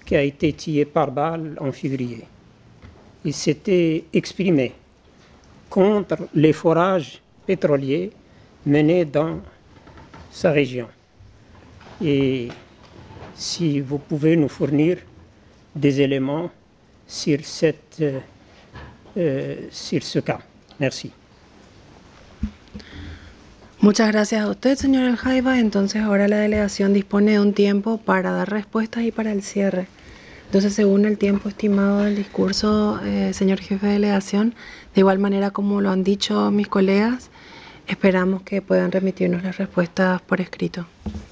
qui a été tué par balle en février. Il s'était exprimé contre les forages pétroliers menés dans sa région. Et si vous pouvez nous fournir des éléments sur ce cas. Merci. Muchas gracias a usted, señor El Jaiba. Entonces ahora la delegación dispone de un tiempo para dar respuestas y para el cierre. Entonces, según el tiempo estimado del discurso, señor jefe de delegación, de igual manera como lo han dicho mis colegas, esperamos que puedan remitirnos las respuestas por escrito.